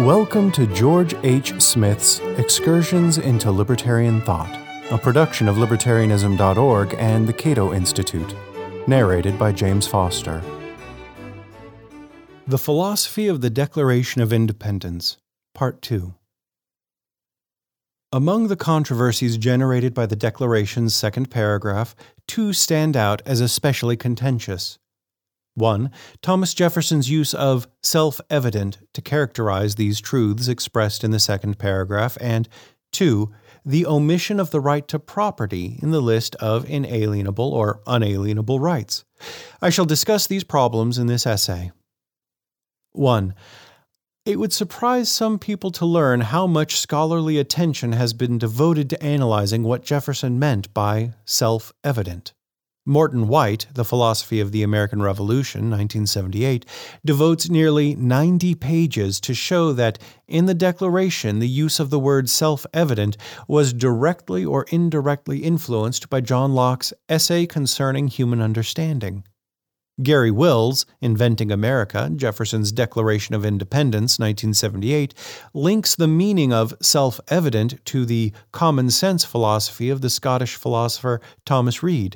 Welcome to George H. Smith's Excursions into Libertarian Thought, a production of Libertarianism.org and the Cato Institute, narrated by James Foster. The Philosophy of the Declaration of Independence, Part 2. Among the controversies generated by the Declaration's second paragraph, two stand out as especially contentious. 1. Thomas Jefferson's use of self-evident to characterize these truths expressed in the second paragraph, and 2. The omission of the right to property in the list of inalienable or unalienable rights. I shall discuss these problems in this essay. 1. It would surprise some people to learn how much scholarly attention has been devoted to analyzing what Jefferson meant by self-evident. Morton White, The Philosophy of the American Revolution, 1978, devotes nearly 90 pages to show that in the Declaration the use of the word self-evident was directly or indirectly influenced by John Locke's Essay Concerning Human Understanding. Gary Wills, Inventing America, Jefferson's Declaration of Independence, 1978, links the meaning of self-evident to the common sense philosophy of the Scottish philosopher Thomas Reid.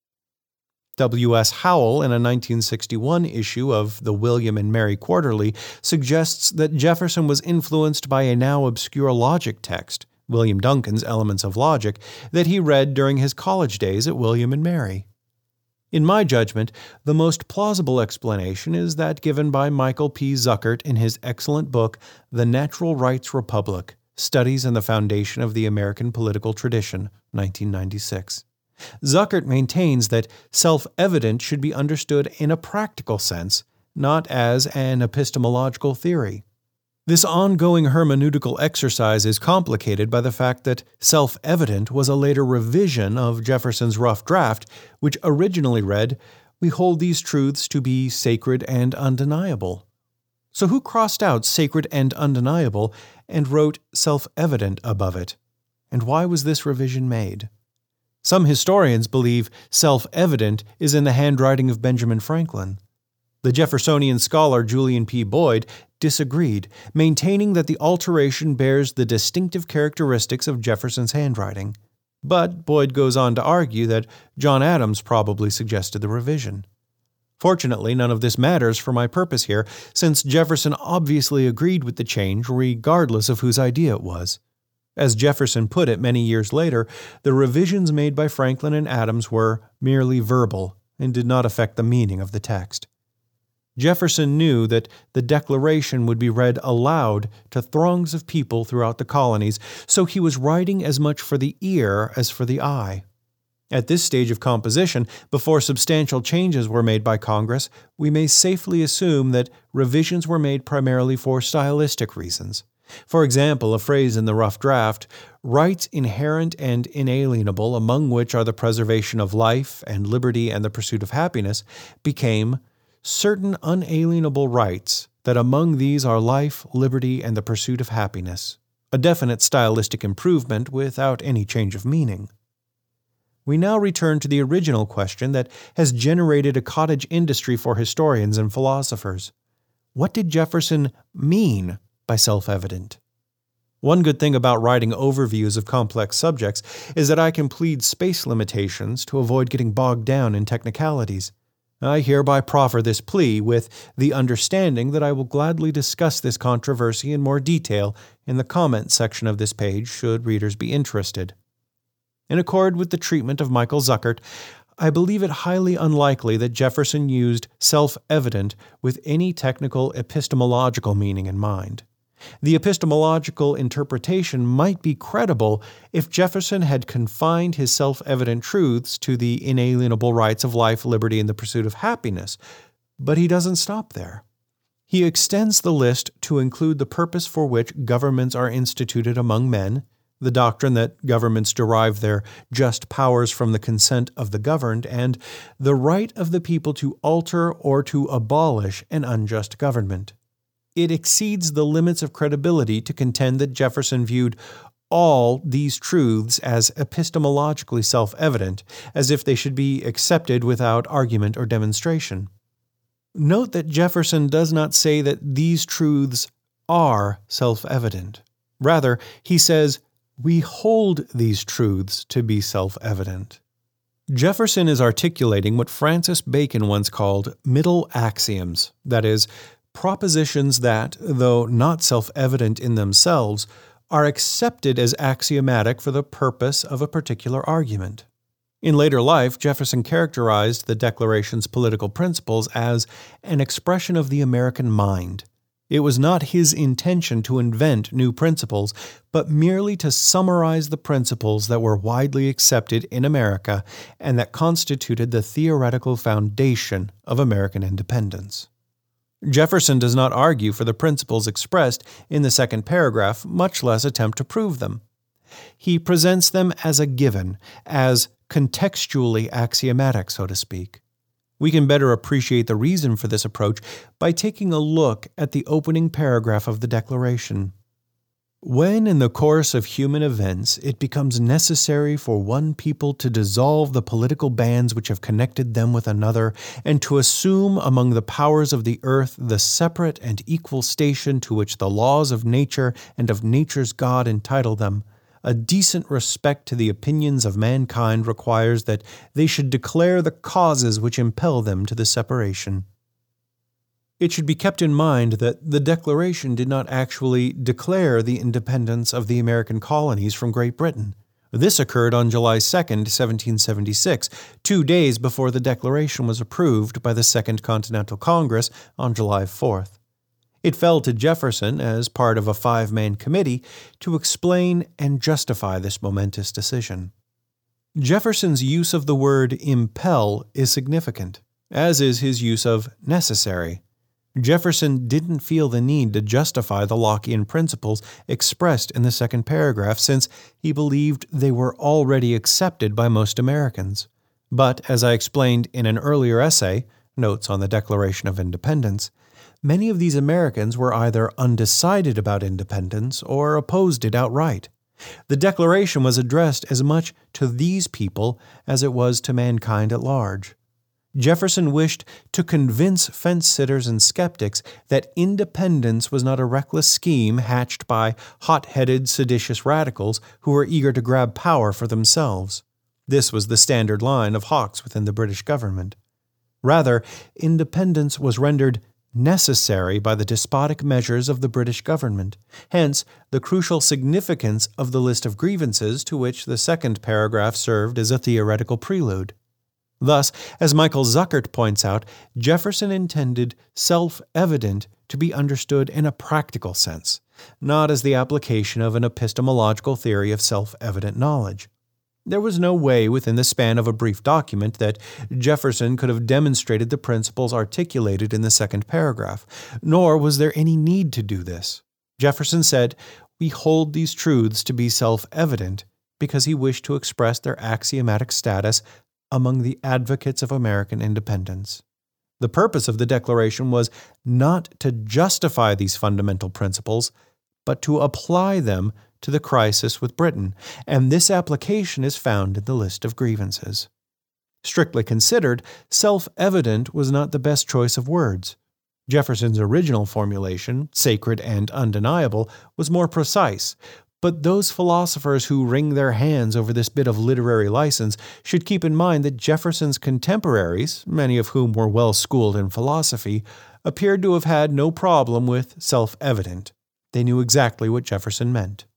W.S. Howell, in a 1961 issue of the William and Mary Quarterly, suggests that Jefferson was influenced by a now obscure logic text, William Duncan's Elements of Logic, that he read during his college days at William and Mary. In my judgment, the most plausible explanation is that given by Michael P. Zuckert in his excellent book, The Natural Rights Republic, Studies in the Foundation of the American Political Tradition, 1996. Zuckert maintains that self-evident should be understood in a practical sense, not as an epistemological theory. This ongoing hermeneutical exercise is complicated by the fact that self-evident was a later revision of Jefferson's rough draft, which originally read, "We hold these truths to be sacred and undeniable." So who crossed out sacred and undeniable and wrote self-evident above it? And why was this revision made? Some historians believe self-evident is in the handwriting of Benjamin Franklin. The Jeffersonian scholar Julian P. Boyd disagreed, maintaining that the alteration bears the distinctive characteristics of Jefferson's handwriting. But Boyd goes on to argue that John Adams probably suggested the revision. Fortunately, none of this matters for my purpose here, since Jefferson obviously agreed with the change regardless of whose idea it was. As Jefferson put it many years later, the revisions made by Franklin and Adams were merely verbal and did not affect the meaning of the text. Jefferson knew that the Declaration would be read aloud to throngs of people throughout the colonies, so he was writing as much for the ear as for the eye. At this stage of composition, before substantial changes were made by Congress, we may safely assume that revisions were made primarily for stylistic reasons. For example, a phrase in the rough draft, "rights inherent and inalienable, among which are the preservation of life and liberty and the pursuit of happiness," became "certain unalienable rights, that among these are life, liberty, and the pursuit of happiness," a definite stylistic improvement without any change of meaning. We now return to the original question that has generated a cottage industry for historians and philosophers. What did Jefferson mean by self-evident? One good thing about writing overviews of complex subjects is that I can plead space limitations to avoid getting bogged down in technicalities. I hereby proffer this plea with the understanding that I will gladly discuss this controversy in more detail in the comment section of this page should readers be interested. In accord with the treatment of Michael Zuckert, I believe it highly unlikely that Jefferson used self-evident with any technical epistemological meaning in mind. The epistemological interpretation might be credible if Jefferson had confined his self-evident truths to the inalienable rights of life, liberty, and the pursuit of happiness, but he doesn't stop there. He extends the list to include the purpose for which governments are instituted among men, the doctrine that governments derive their just powers from the consent of the governed, and the right of the people to alter or to abolish an unjust government. It exceeds the limits of credibility to contend that Jefferson viewed all these truths as epistemologically self-evident, as if they should be accepted without argument or demonstration. Note that Jefferson does not say that these truths are self-evident. Rather, he says, we hold these truths to be self-evident. Jefferson is articulating what Francis Bacon once called middle axioms, that is, propositions that, though not self-evident in themselves, are accepted as axiomatic for the purpose of a particular argument. In later life, Jefferson characterized the Declaration's political principles as an expression of the American mind. It was not his intention to invent new principles, but merely to summarize the principles that were widely accepted in America and that constituted the theoretical foundation of American independence. Jefferson does not argue for the principles expressed in the second paragraph, much less attempt to prove them. He presents them as a given, as contextually axiomatic, so to speak. We can better appreciate the reason for this approach by taking a look at the opening paragraph of the Declaration. When in the course of human events it becomes necessary for one people to dissolve the political bands which have connected them with another, and to assume among the powers of the earth the separate and equal station to which the laws of nature and of nature's God entitle them, a decent respect to the opinions of mankind requires that they should declare the causes which impel them to the separation. It should be kept in mind that the Declaration did not actually declare the independence of the American colonies from Great Britain. This occurred on July 2, 1776, 2 days before the Declaration was approved by the Second Continental Congress on July 4th. It fell to Jefferson, as part of a 5-man committee, to explain and justify this momentous decision. Jefferson's use of the word impel is significant, as is his use of necessary. Jefferson didn't feel the need to justify the Lockean principles expressed in the second paragraph, since he believed they were already accepted by most Americans. But, as I explained in an earlier essay, Notes on the Declaration of Independence, many of these Americans were either undecided about independence or opposed it outright. The Declaration was addressed as much to these people as it was to mankind at large. Jefferson wished to convince fence-sitters and skeptics that independence was not a reckless scheme hatched by hot-headed, seditious radicals who were eager to grab power for themselves. This was the standard line of hawks within the British government. Rather, independence was rendered necessary by the despotic measures of the British government, hence the crucial significance of the list of grievances to which the second paragraph served as a theoretical prelude. Thus, as Michael Zuckert points out, Jefferson intended self-evident to be understood in a practical sense, not as the application of an epistemological theory of self-evident knowledge. There was no way within the span of a brief document that Jefferson could have demonstrated the principles articulated in the second paragraph, nor was there any need to do this. Jefferson said, "We hold these truths to be self-evident," because he wished to express their axiomatic status among the advocates of American independence. The purpose of the Declaration was not to justify these fundamental principles, but to apply them to the crisis with Britain, and this application is found in the list of grievances. Strictly considered, self-evident was not the best choice of words. Jefferson's original formulation, sacred and undeniable, was more precise, but those philosophers who wring their hands over this bit of literary license should keep in mind that Jefferson's contemporaries, many of whom were well schooled in philosophy, appeared to have had no problem with self-evident. They knew exactly what Jefferson meant.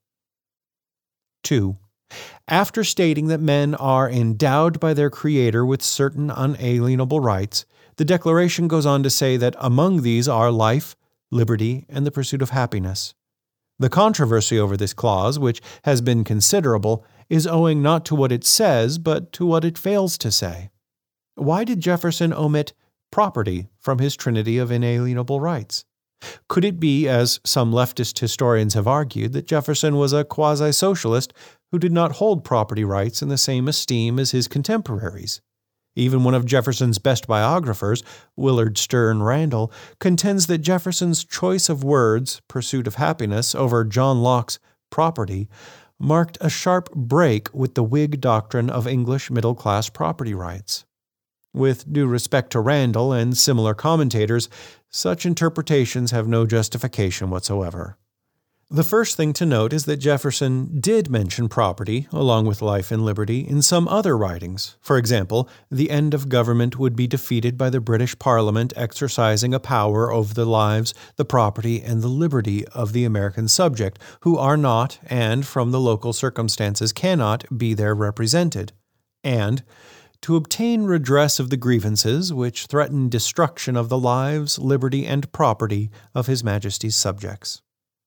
2. After stating that men are endowed by their Creator with certain unalienable rights, the Declaration goes on to say that among these are life, liberty, and the pursuit of happiness. The controversy over this clause, which has been considerable, is owing not to what it says, but to what it fails to say. Why did Jefferson omit property from his trinity of inalienable rights? Could it be, as some leftist historians have argued, that Jefferson was a quasi-socialist who did not hold property rights in the same esteem as his contemporaries? Even one of Jefferson's best biographers, Willard Stern Randall, contends that Jefferson's choice of words, pursuit of happiness, over John Locke's property, marked a sharp break with the Whig doctrine of English middle-class property rights. With due respect to Randall and similar commentators, such interpretations have no justification whatsoever. The first thing to note is that Jefferson did mention property, along with life and liberty, in some other writings. For example, the end of government would be defeated by the British Parliament exercising a power over the lives, the property, and the liberty of the American subject, who are not, and from the local circumstances cannot, be there represented. And to obtain redress of the grievances which threaten destruction of the lives, liberty, and property of His Majesty's subjects.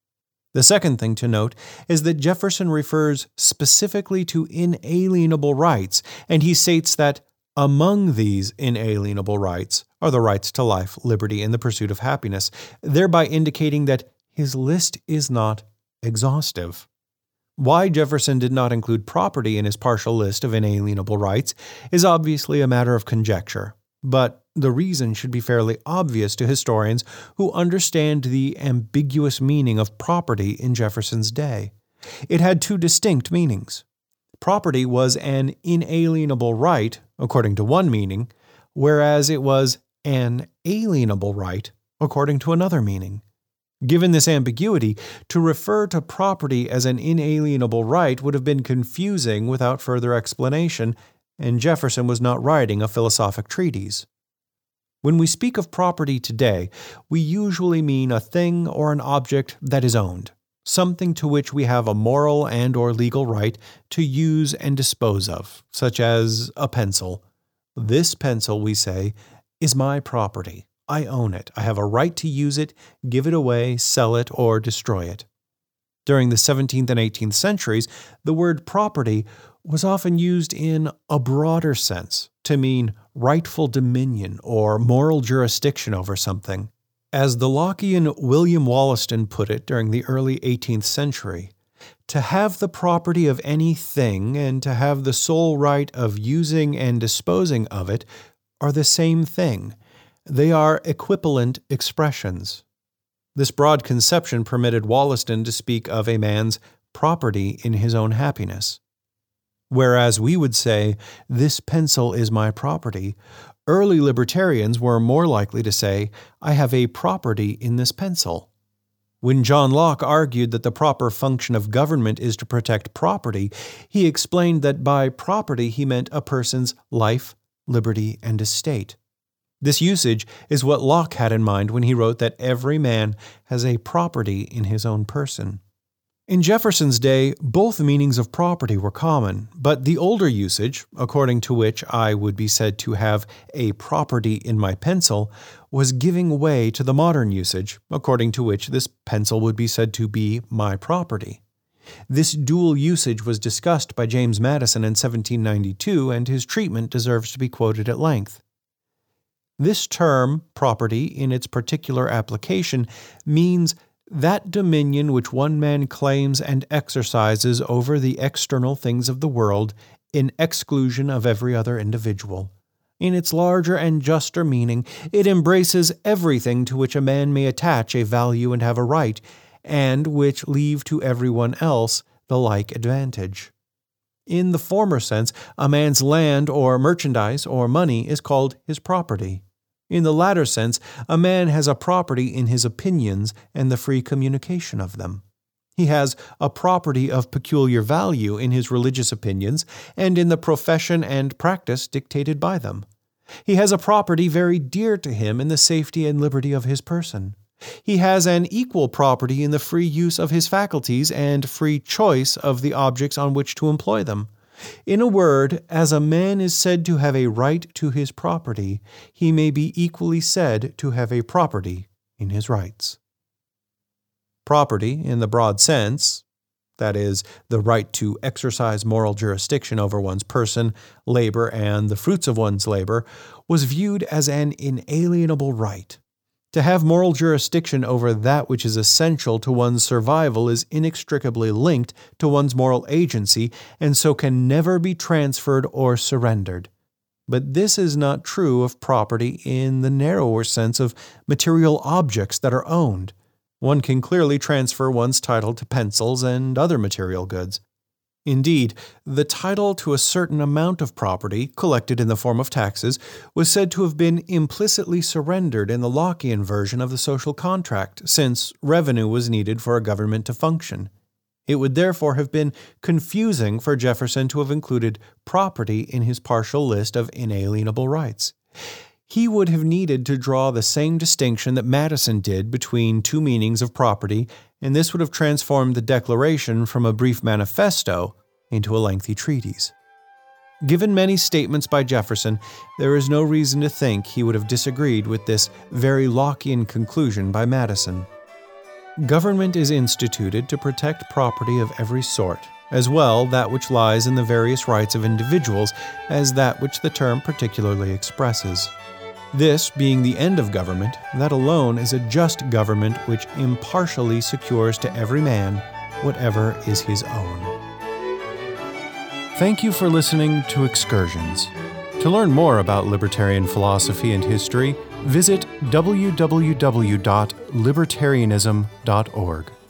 The second thing to note is that Jefferson refers specifically to inalienable rights, and he states that among these inalienable rights are the rights to life, liberty, and the pursuit of happiness, thereby indicating that his list is not exhaustive. Why Jefferson did not include property in his partial list of inalienable rights is obviously a matter of conjecture, but the reason should be fairly obvious to historians who understand the ambiguous meaning of property in Jefferson's day. It had two distinct meanings. Property was an inalienable right, according to one meaning, whereas it was an alienable right, according to another meaning. Given this ambiguity, to refer to property as an inalienable right would have been confusing without further explanation, and Jefferson was not writing a philosophic treatise. When we speak of property today, we usually mean a thing or an object that is owned, something to which we have a moral and/or legal right to use and dispose of, such as a pencil. This pencil, we say, is my property. I own it. I have a right to use it, give it away, sell it, or destroy it. During the 17th and 18th centuries, the word property was often used in a broader sense to mean rightful dominion or moral jurisdiction over something. As the Lockean William Wollaston put it during the early 18th century, to have the property of any thing and to have the sole right of using and disposing of it are the same thing. They are equivalent expressions. This broad conception permitted Wollaston to speak of a man's property in his own happiness. Whereas we would say, "This pencil is my property," early libertarians were more likely to say, "I have a property in this pencil." When John Locke argued that the proper function of government is to protect property, he explained that by property he meant a person's life, liberty, and estate. This usage is what Locke had in mind when he wrote that every man has a property in his own person. In Jefferson's day, both meanings of property were common, but the older usage, according to which I would be said to have a property in my pencil, was giving way to the modern usage, according to which this pencil would be said to be my property. This dual usage was discussed by James Madison in 1792, and his treatment deserves to be quoted at length. This term, property, in its particular application, means that dominion which one man claims and exercises over the external things of the world in exclusion of every other individual. In its larger and juster meaning, it embraces everything to which a man may attach a value and have a right, and which leave to everyone else the like advantage. In the former sense, a man's land or merchandise or money is called his property. In the latter sense, a man has a property in his opinions and the free communication of them. He has a property of peculiar value in his religious opinions and in the profession and practice dictated by them. He has a property very dear to him in the safety and liberty of his person. He has an equal property in the free use of his faculties and free choice of the objects on which to employ them. In a word, as a man is said to have a right to his property, he may be equally said to have a property in his rights. Property, in the broad sense, that is, the right to exercise moral jurisdiction over one's person, labor, and the fruits of one's labor, was viewed as an inalienable right. To have moral jurisdiction over that which is essential to one's survival is inextricably linked to one's moral agency and so can never be transferred or surrendered. But this is not true of property in the narrower sense of material objects that are owned. One can clearly transfer one's title to pencils and other material goods. Indeed, the title to a certain amount of property, collected in the form of taxes, was said to have been implicitly surrendered in the Lockean version of the social contract, since revenue was needed for a government to function. It would therefore have been confusing for Jefferson to have included property in his partial list of inalienable rights. He would have needed to draw the same distinction that Madison did between two meanings of property, and this would have transformed the Declaration from a brief manifesto into a lengthy treatise. Given many statements by Jefferson, there is no reason to think he would have disagreed with this very Lockean conclusion by Madison. Government is instituted to protect property of every sort, as well that which lies in the various rights of individuals as that which the term particularly expresses. This being the end of government, that alone is a just government which impartially secures to every man whatever is his own. Thank you for listening to Excursions. To learn more about libertarian philosophy and history, visit www.libertarianism.org.